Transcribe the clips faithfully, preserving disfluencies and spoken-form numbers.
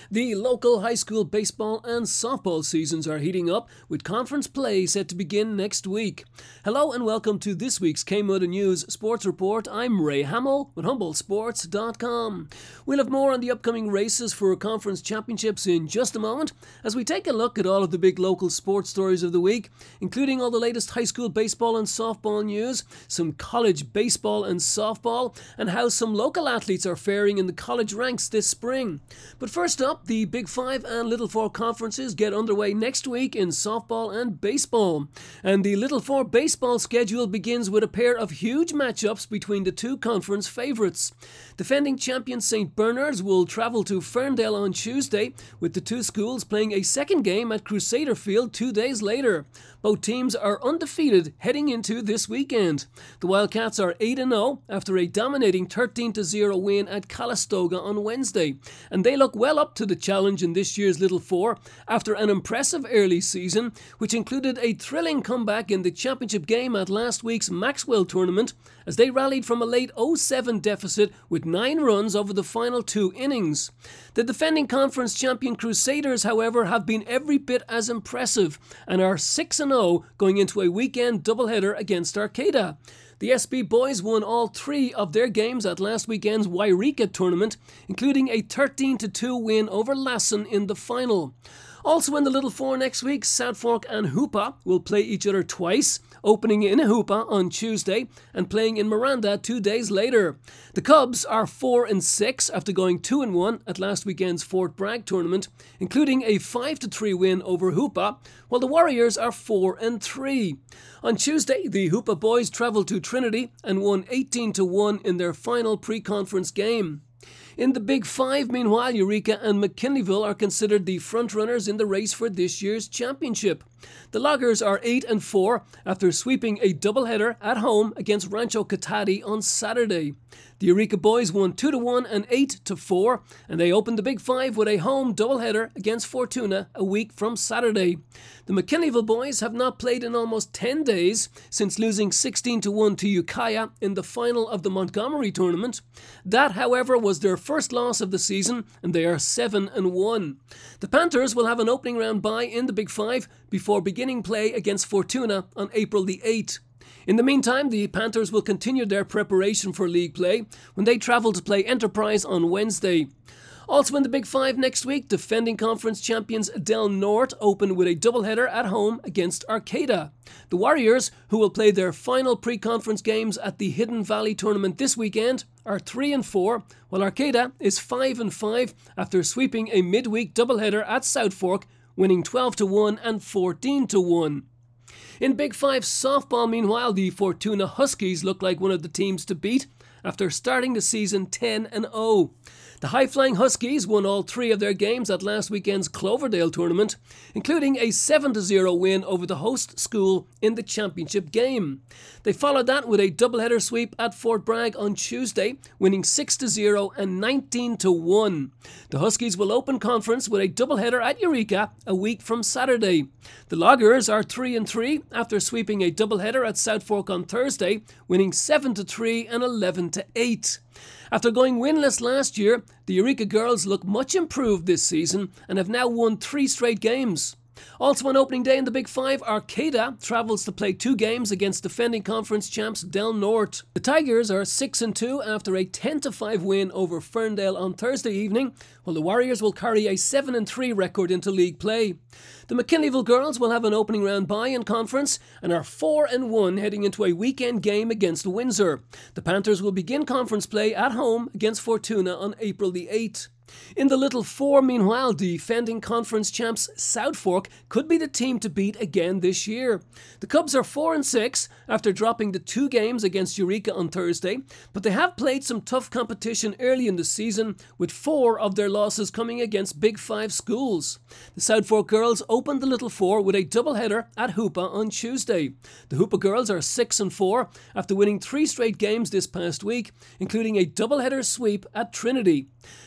The local high school baseball and softball seasons are heating up, with conference play set to begin next week. Hello and welcome to this week's K-Mudda News Sports Report. I'm Ray Hamill with Humboldt Sports dot com. We'll have more on the upcoming races for conference championships in just a moment, as we take a look at all of the big local sports stories of the week, including all the latest high school baseball and softball news, some college baseball and softball, and how some local athletes are faring in the college ranks this spring. But first up, the Big Five and Little Four conferences get underway next week in softball and baseball. And the Little Four baseball schedule begins with a pair of huge matchups between the two conference favourites. Defending champion Saint Bernard's will travel to Ferndale on Tuesday, with the two schools playing a second game at Crusader Field two days later. Both teams are undefeated heading into this weekend. The Wildcats are eight and oh after a dominating thirteen to zero win at Calistoga on Wednesday, and they look well up to the challenge in this year's Little Four after an impressive early season, which included a thrilling comeback in the championship game at last week's Maxwell tournament, as they rallied from a late oh seven deficit with nine runs over the final two innings. The defending conference champion Crusaders, however, have been every bit as impressive and are six and oh going into a weekend doubleheader against Arcata. The S B boys won all three of their games at last weekend's Wairika tournament, including a thirteen to two win over Lassen in the final. Also in the Little Four next week, South Fork and Hoopa will play each other twice, opening in Hoopa on Tuesday and playing in Miranda two days later. The Cubs are four and six after going two and one at last weekend's Fort Bragg tournament, including a five to three win over Hoopa, while the Warriors are four and three. On Tuesday, the Hoopa boys travelled to Trinity and won eighteen to one in their final pre-conference game. In the Big Five, meanwhile, Eureka and McKinleyville are considered the frontrunners in the race for this year's championship. The Loggers are eight and four after sweeping a doubleheader at home against Rancho Cotati on Saturday. The Eureka boys won two to one and eight to four, and they opened the Big Five with a home doubleheader against Fortuna a week from Saturday. The McKinleyville boys have not played in almost ten days since losing sixteen to one to Ukiah in the final of the Montgomery tournament. That, however, was their first loss of the season, and they are seven and one. The Panthers will have an opening round bye in the Big Five before beginning play against Fortuna on April the eighth. In the meantime, the Panthers will continue their preparation for league play when they travel to play Enterprise on Wednesday. Also in the Big Five next week, defending conference champions Del Norte open with a doubleheader at home against Arcata. The Warriors, who will play their final pre-conference games at the Hidden Valley tournament this weekend, are three and four, while Arcata is five and five after sweeping a midweek doubleheader at South Fork, winning twelve to one and fourteen to one. In Big Five softball, meanwhile, the Fortuna Huskies look like one of the teams to beat after starting the season ten and oh. The high-flying Huskies won all three of their games at last weekend's Cloverdale tournament, including a seven to zero win over the host school in the championship game. They followed that with a doubleheader sweep at Fort Bragg on Tuesday, winning six to zero and nineteen to one. The Huskies will open conference with a doubleheader at Eureka a week from Saturday. The Loggers are three and three after sweeping a doubleheader at South Fork on Thursday, winning seven to three and eleven to eight. After going winless last year, the Eureka girls look much improved this season and have now won three straight games. Also on opening day in the Big Five, Arcata travels to play two games against defending conference champs Del Norte. The Tigers are six and two after a ten to five win over Ferndale on Thursday evening, while the Warriors will carry a seven and three record into league play. The McKinleyville girls will have an opening round bye in conference and are four and one heading into a weekend game against Windsor. The Panthers will begin conference play at home against Fortuna on April the eighth. In the Little Four, meanwhile, defending conference champs South Fork could be the team to beat again this year. The Cubs are four and six after dropping the two games against Eureka on Thursday, but they have played some tough competition early in the season, with four of their losses coming against Big Five schools. The South Fork girls opened the Little Four with a doubleheader at Hoopa on Tuesday. The Hoopa girls are six and four after winning three straight games this past week, including a doubleheader sweep at Trinity. After losing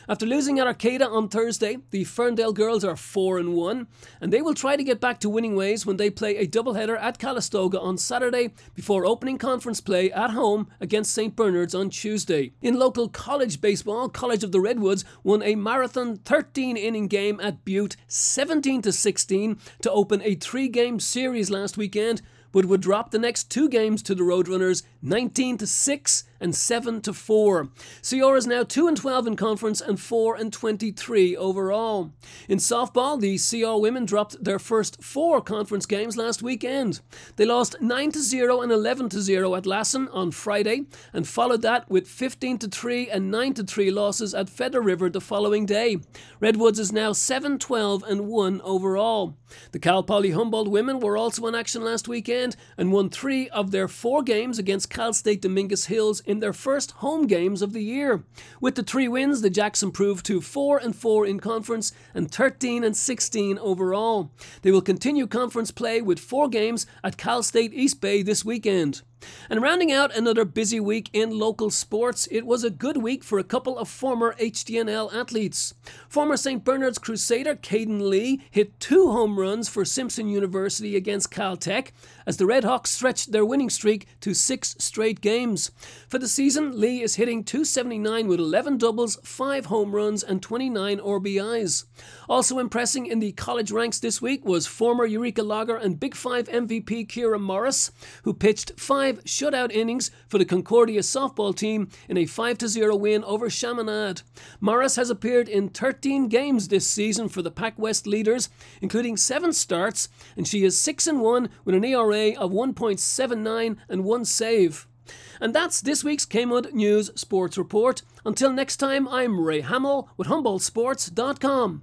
Closing at Arcada on Thursday, the Ferndale girls are four and one, and they will try to get back to winning ways when they play a doubleheader at Calistoga on Saturday before opening conference play at home against Saint Bernard's on Tuesday. In local college baseball, College of the Redwoods won a marathon thirteen inning game at Butte seventeen to sixteen to open a three-game series last weekend, but would drop the next two games to the Roadrunners nineteen to six and seven to four. C R is now two and twelve in conference and four and twenty-three overall. In softball, the C R women dropped their first four conference games last weekend. They lost nine to zero and eleven to zero at Lassen on Friday and followed that with fifteen to three and nine to three losses at Feather River the following day. Redwoods is now seven twelve and one overall. The Cal Poly Humboldt women were also in action last weekend and won three of their four games against Cal State Dominguez Hills in their first home games of the year. With the three wins, the Jacks improved to four and four in conference and thirteen and sixteen overall. They will continue conference play with four games at Cal State East Bay this weekend. And rounding out another busy week in local sports, it was a good week for a couple of former H D N L athletes. Former Saint Bernard's Crusader Caden Lee hit two home runs for Simpson University against Caltech as the Redhawks stretched their winning streak to six straight games. For the season, Lee is hitting two seventy-nine with eleven doubles, five home runs and twenty-nine R B Is. Also impressing in the college ranks this week was former Eureka Lager and Big Five M V P Kira Morris, who pitched five shutout innings for the Concordia softball team in a five to zero win over Chaminade. Morris has appeared in thirteen games this season for the Pac West leaders, including seven starts, and she is six and one with an E R A of one point seven nine and one save. And that's this week's Kmud News Sports Report. Until next time, I'm Ray Hamill with Humboldt Sports dot com.